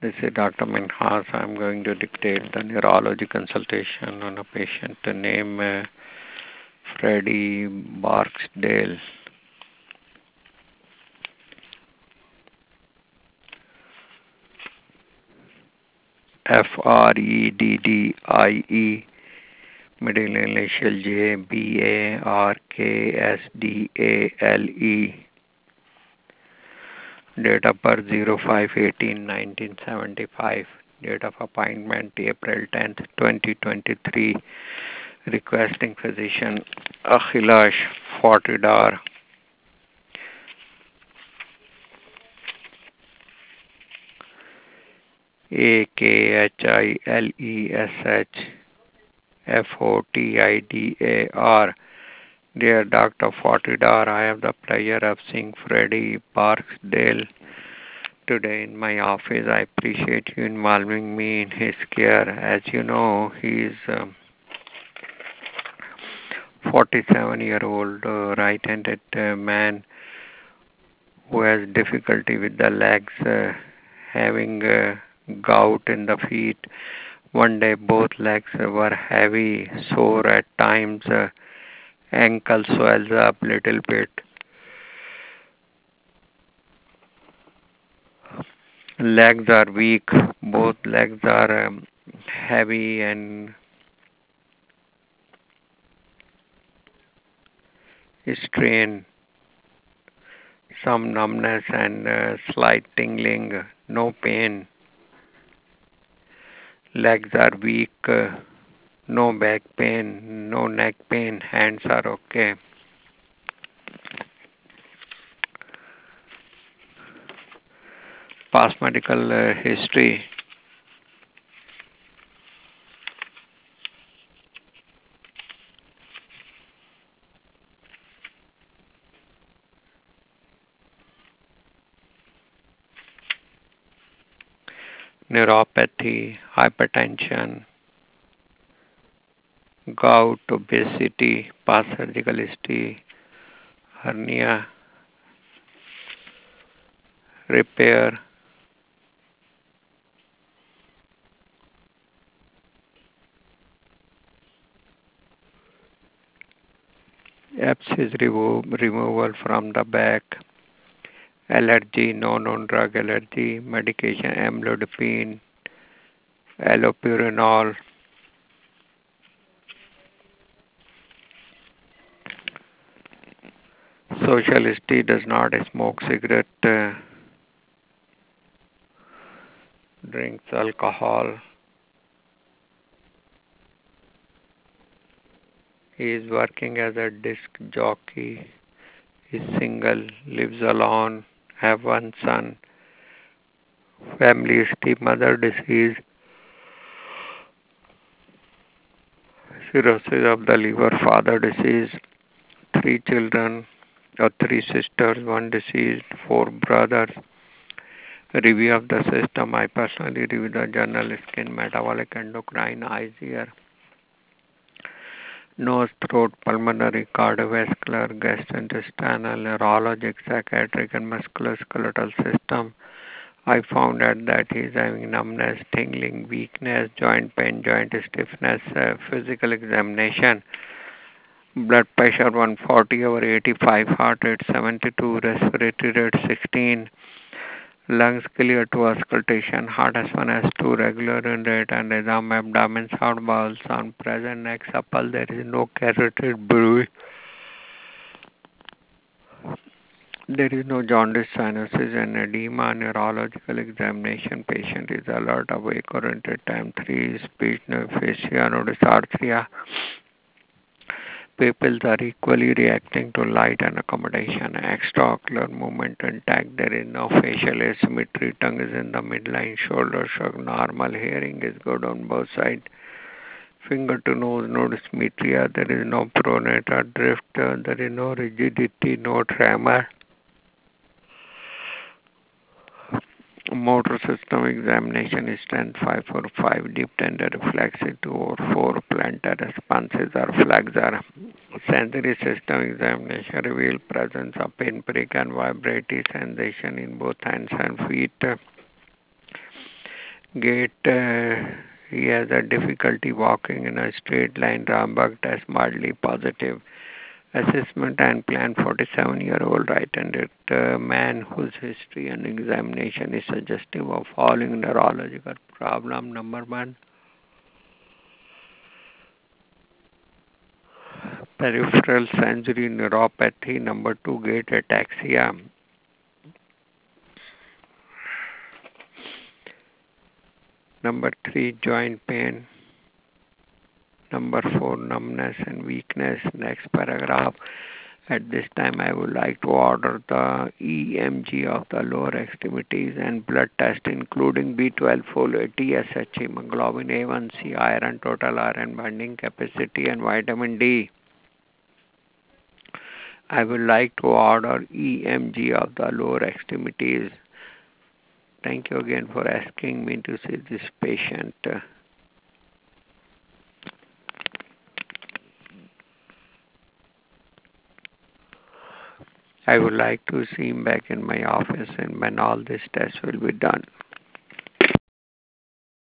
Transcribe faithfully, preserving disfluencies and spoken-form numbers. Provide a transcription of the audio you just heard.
This is Doctor Minhas. I'm going to dictate the neurology consultation on a patient named uh, Freddie Barksdale. F R E D D I E, middle initial J, B A R K S D A L E. Date of birth zero five eighteen nineteen seventy-five. Date of appointment April tenth, twenty twenty-three. Requesting physician Akhilash Fortidar. A K H I L E S H F O T I D A R. Dear Doctor Fortidar, I have the pleasure of seeing Freddie Barksdale today in my office. I appreciate you involving me in his care. As you know, he is a forty-seven-year-old uh, right-handed uh, man who has difficulty with the legs, uh, having uh, gout in the feet. One day both legs were heavy, sore at times, uh, ankle swells up little bit. Legs are weak, both legs are um, heavy and strained. Some numbness and uh, slight tingling, no pain. Legs are weak, uh, no back pain, no neck pain, hands are okay. Past medical uh, history. Neuropathy, hypertension, gout, obesity, past surgical history, hernia, repair, abscess remo- removal from the back, allergy, no known drug allergy, medication, amlodipine, allopurinol, social history, does not smoke cigarette, uh, drinks alcohol. He is working as a disc jockey, is single, lives alone, have one son, family history, mother disease, cirrhosis of the liver, father disease, three children, or three sisters, one deceased, four brothers. Review of the system. I personally review the journal skin, metabolic, endocrine, eyes, ear, nose, throat, pulmonary, cardiovascular, gastrointestinal, neurologic, psychiatric, and musculoskeletal system. I found out that he is having numbness, tingling, weakness, joint pain, joint stiffness, uh, physical examination. Blood pressure one forty over eighty-five, heart rate seventy-two, respiratory rate sixteen, lungs clear to auscultation, heart S one S two, regular in rate and exam abdomen, sound bowel sound present, neck supple, there is no carotid bruise, there is no jaundice, sinuses and edema, neurological examination, patient is alert, awake, oriented, time three, speech, no aphasia, no dysarthria. Pupils are equally reacting to light and accommodation. Extraocular movement intact. There is no facial asymmetry. Tongue is in the midline. Shoulder shrug normal. Hearing is good on both sides. Finger to nose, no dysmetria. There is no pronator drift. There is no rigidity, no tremor. Motor system examination is strength five four five, deep tender reflexive two or four, plantar responses are flexor. Sensory system examination reveal presence of pinprick and vibratory sensation in both hands and feet. Gait, uh, he has a difficulty walking in a straight line. Rambach test mildly positive. Assessment and plan forty-seven-year-old right-handed uh, man whose history and examination is suggestive of following neurological problem. Number one, peripheral sensory neuropathy. Number two, gait ataxia. Number three, joint pain. Number four, numbness and weakness. Next paragraph. At this time, I would like to order the E M G of the lower extremities and blood test including B twelve, folate, T S H, hemoglobin A one C, iron, total iron binding capacity, and vitamin D. I would like to order E M G of the lower extremities. Thank you again for asking me to see this patient. I would like to see him back in my office and when all this tests will be done.